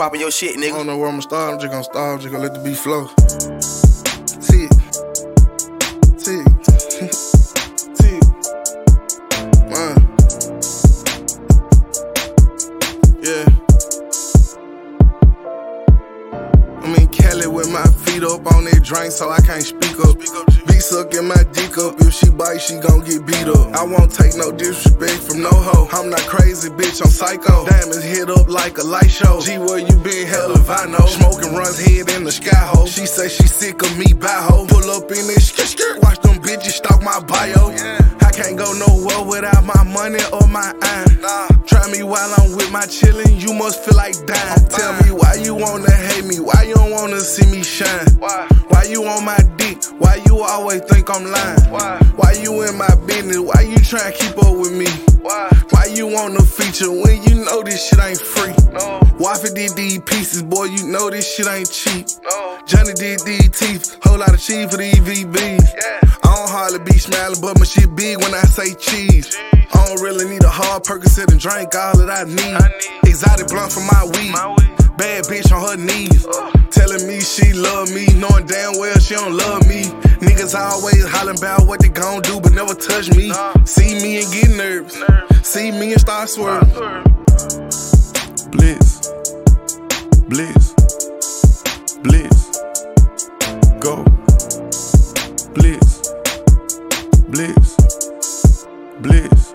poppin' your shit, nigga. I don't know where I'ma start, I'm just gonna let the beat flow. Tick. Tick. Tick. Man. Yeah. I'm in Cali with my feet up on that drink, so I can't speak up. Be sucking my dick up, if she bite, she gon' get beat up. I won't take no disrespect from no hoe. I'm not crazy, bitch, I'm psycho. Diamonds hit up like a light show. Gee, where you been? Hell if I know. Smoking runs head in the sky hole. She say she sick of me, by hoe. Pull up in this skirt, watch them bitches stalk my bio. I can't go nowhere without my money or my iron. Try me while I'm with my chillin', you must feel like dying. Tell me why you wanna hate me, why you don't wanna see me shine? Why you on my dick, why you always think I'm lying? Why you in my business, why you tryna keep up with me? Why you want a feature when you know this shit ain't free? Waffle did these pieces, boy, you know this shit ain't cheap. Johnny did these teeth, whole lot of cheese for these VBs. I don't hardly be smiling, but my shit big when I say cheese. I don't really need a hard Percocet and drink all that I need. Exotic blunt for my weed. Bad bitch on her knees, telling me she love me, knowing damn well she don't love me. Niggas always hollering about what they gon' do, but never touch me. See me and get nervous, see me and start swerving. Bliss, bliss, bliss, go. Bliss, bliss, bliss.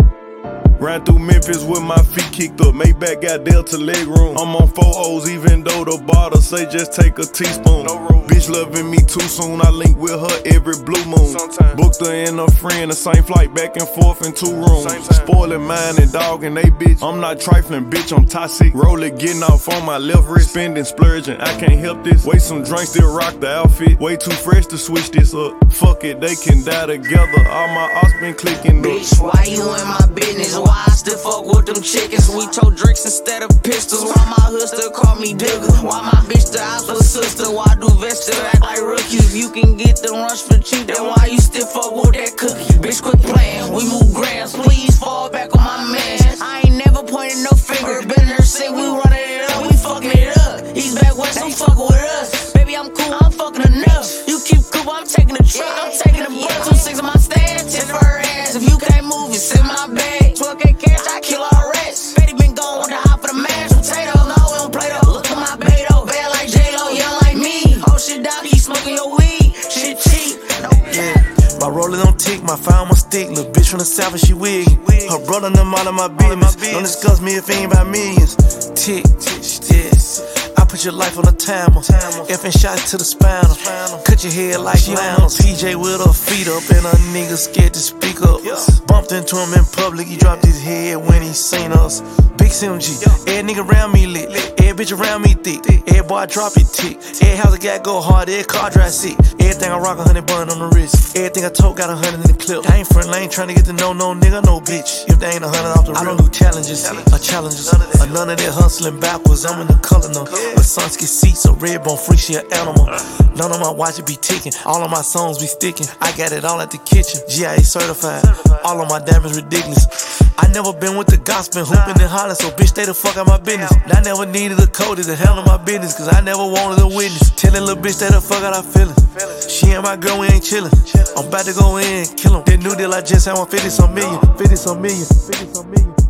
Ran through Memphis with my feet kicked up. Maybach got Delta leg room. I'm on 4 O's even though the bottle say just take a teaspoon. Bitch loving me too soon. I link with her every blue moon. Booked her and a friend, the same flight back and forth in 2 rooms. Spoiling mine and dogging they bitch. I'm not trifling, bitch, I'm toxic. Roll it, getting off on my left wrist. Spending, splurging, I can't help this. Wait some drinks, still rock the outfit. Way too fresh to switch this up. Fuck it, they can die together. All my ops been clicking up. Bitch, why you in my business? Why I still fuck with them chickens? We told drinks instead of pistols. Why my hood still call me digger? Why my bitch the opera sister? Why do vets still act like rookies? If you can get the rush for cheap, then why you still fuck with that cookie? Bitch, quit playing, we move grams. Please fall back on my man. I ain't never pointed no finger. Been there since we running it up, we fucking it up. He's back west, I'm fucking with us. Baby, I'm cool, I'm fucking enough. You keep cool, I'm taking the truck, I'm taking the bus. 2 6 on my stand, 10 for her ass. If you can't move, you sit in my bag. 12K cash, I kill all rest. Betty been gone with the hot for the mashed potatoes. No, we don't play though. Look at my Beto, bad like J-Lo, young like me. Oh shit, dog, you smoking your weed. Shit cheap. Yeah, my roller don't tick, my fire on my stick. Little bitch from the south and she wig. Her brother and them all of my business. Don't discuss me if it ain't about millions. Tick, yes. I put your life on a timer. Effing shots to the spinal. Cut your head like Lionel's. PJ with her feet up and a nigga scared to speak up. Bumped into him in public, he dropped his head when he seen us. Big CMG, every nigga around me lit. Every bitch around me thick. Every boy I drop it tick. Every house I got go hard, every car dry sick. Everything I rock 100 bun on the wrist. Everything I told got 100 in the clip. I ain't front lane trying to get to know no nigga, no bitch. If they ain't 100 off the rip. I don't do challenges or challenges. Or none of that hustling backwards, I'm in the color no. My sons get seats, a red bone freak, she an animal. None of my watches be ticking, all of my songs be sticking. I got it all at the kitchen, GIA certified. All of my diamonds ridiculous. I never been with the gospel, hooping and hollering, so bitch stay the fuck out my business. I never needed a codie to handle my business, cause I never wanted a witness. Tell that little bitch stay the fuck out her feelings. She ain't my girl, we ain't chillin'. I'm about to go in and kill him. That new deal I just had 150 some million, 50 some million, 50 some million.